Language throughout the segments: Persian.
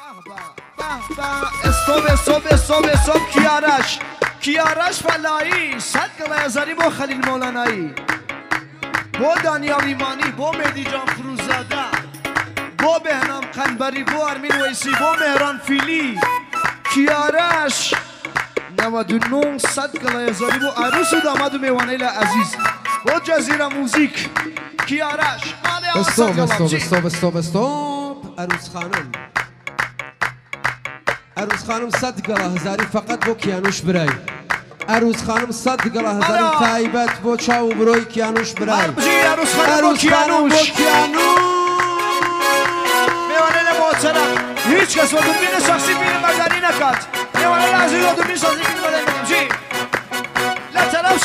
استوب کیارش فلایی 100 قلعه‌زاری با خلیل مولانایی با دانیال ایمانی با مهدی جان فروزاده با بهنام قنبری با ارمین ویسی با مهران فیلی کیارش 99 100 قلعه‌زاری با عروس و داماد و میوانیل عزیز با جزیره موزیک کیارش استوب عروس خانم 100 قلعه‌زاری فقط بو کیانوش برای عروس خانم 100 قلعه‌زاری تایبت بو چاو بروی کیانوش برای عروس خانم بو کیانوش میوانیل محترم هیچ کس با دوربین شخصی فیلم برداری نکرد میوانیل عزیز با دوربین شخصی فیلم برداری نکرد لطرف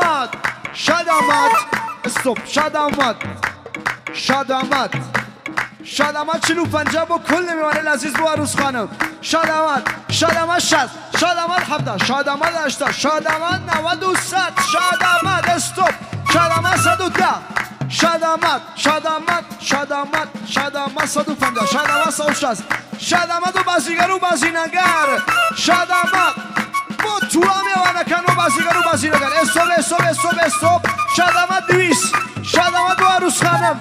شاد آمد 45 با کل میوانیل عزیز با عروس خانم شاد آمد 60 شاد آمد 70 شاد آمد 80 شاد آمد 90 و 100 شاد آمد استوب شاد آمد 110 شاد آمد 150 شاد آمد 160 شاد آمد و بازیگر و بازینگر شاد آمد با تو میوانکن و بازیگر و بازینگر استوب شاد آمد 200 شاد آمد با عروس خانم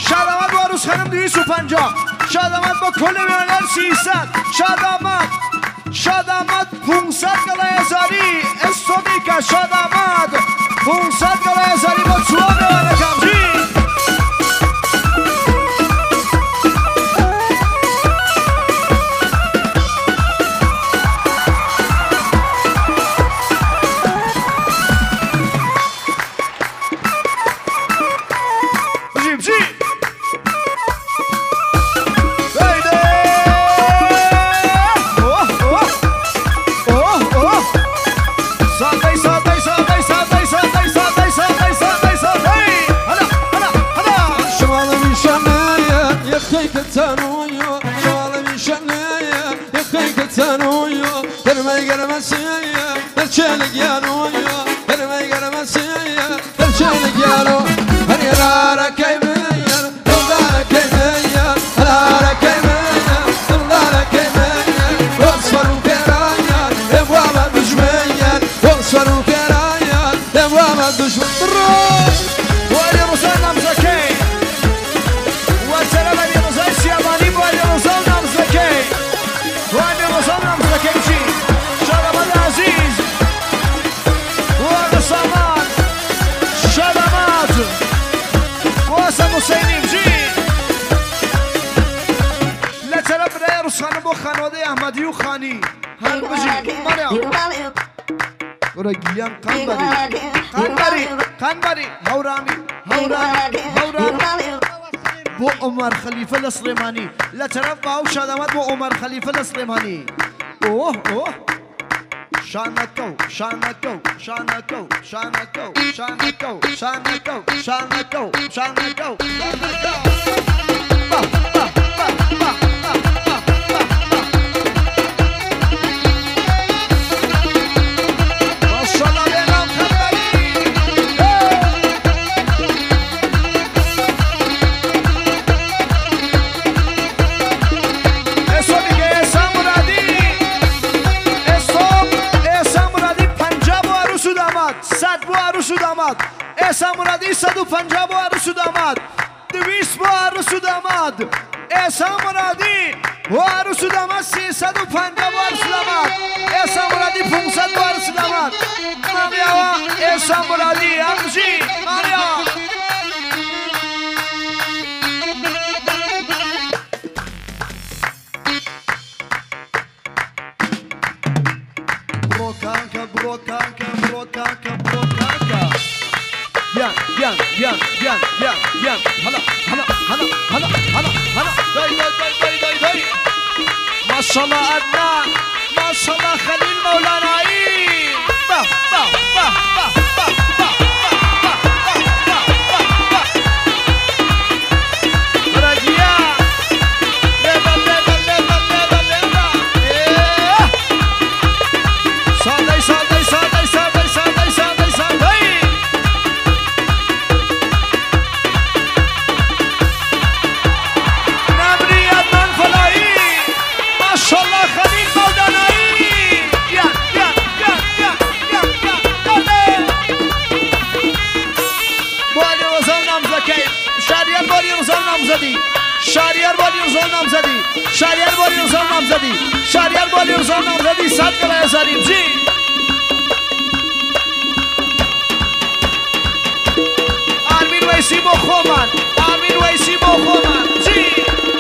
250 شاد آمد با کل میوانیل 300 شاد آمد 500 قلعه‌زاری استوبی که شاد آمد 500 قلعه‌زاری با تو میوانکن قنبری هورامی با عمر خلیفه السلیمانی لطرف باو شاد آمد با عمر خلیفه السلیمانی شانکو احسان مرادی 150 با عروس و داماد 200 با عروس و داماد احسان مرادی با عروس و داماد 350 با عروس و داماد احسان مرادی 500 با عروس و داماد ماریا احسان مرادی همجی ماریا بروکانکا بیان هلا دای ماشاءالله عدنان ماشاءالله خلیل مولانایی شهریار بالی رضا نامزدی شهریار بالی رضا نامزدی 100 گله هزاریم جی آرمین ویسی با خومن آرمین ویسی با خومن جی